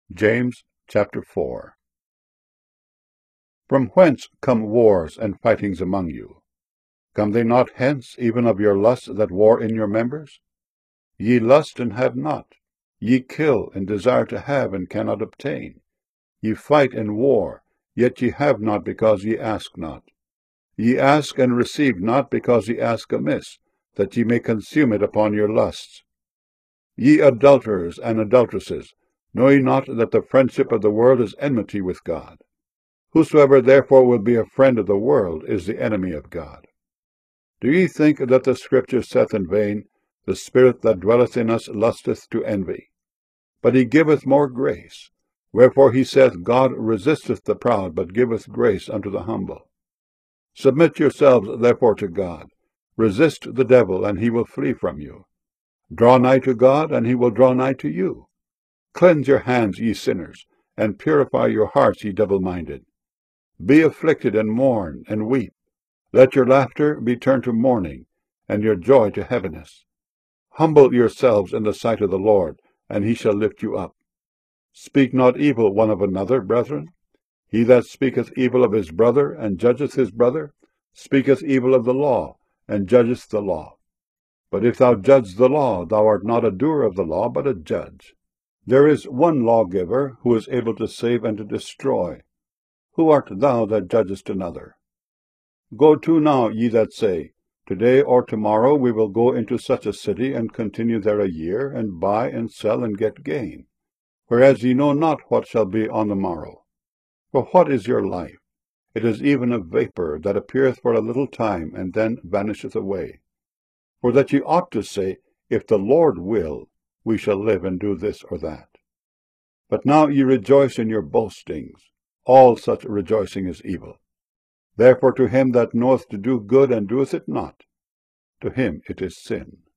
James chapter 4. From whence come wars and fightings among you? Come they not hence even of your lusts that war in your members? Ye lust and have not. Ye kill and desire to have and cannot obtain. Ye fight and war, yet ye have not because ye ask not. Ye ask and receive not because ye ask amiss, that ye may consume it upon your lusts. Ye adulterers and adulteresses, know ye not that the friendship of the world is enmity with God? Whosoever therefore will be a friend of the world is the enemy of God. Do ye think that the Scripture saith in vain, The Spirit that dwelleth in us lusteth to envy? But he giveth more grace. Wherefore he saith, God resisteth the proud, but giveth grace unto the humble. Submit yourselves therefore to God. Resist the devil, and he will flee from you. Draw nigh to God, and he will draw nigh to you. Cleanse your hands, ye sinners, and purify your hearts, ye double-minded. Be afflicted, and mourn, and weep. Let your laughter be turned to mourning, and your joy to heaviness. Humble yourselves in the sight of the Lord, and he shall lift you up. Speak not evil one of another, brethren. He that speaketh evil of his brother, and judgeth his brother, speaketh evil of the law, and judgeth the law. But if thou judge the law, thou art not a doer of the law, but a judge. There is one lawgiver, who is able to save and to destroy. Who art thou that judgest another? Go to now, ye that say, Today or tomorrow we will go into such a city, and continue there a year, and buy and sell, and get gain. Whereas ye know not what shall be on the morrow. For what is your life? It is even a vapor, that appeareth for a little time, and then vanisheth away. For that ye ought to say, If the Lord will, we shall live and do this or that. But now ye rejoice in your boastings. All such rejoicing is evil. Therefore to him that knoweth to do good and doeth it not, to him it is sin.